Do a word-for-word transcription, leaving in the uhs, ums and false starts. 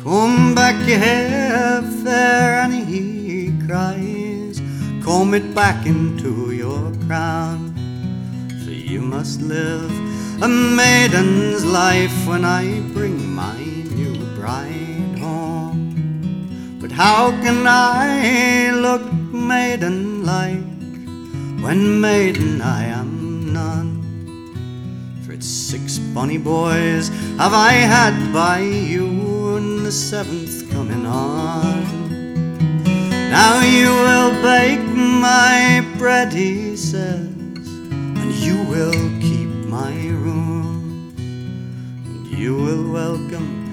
Comb back your hair, fair Annie, he cries, comb it back into your crown, for you must live a maiden's life when I bring my new bride home. But how can I look maiden-like when maiden I am none? For it's six bonny boys have I had by you, and the seventh coming on. Now you will bake my bread, he says, and you will keep my room, and you will welcome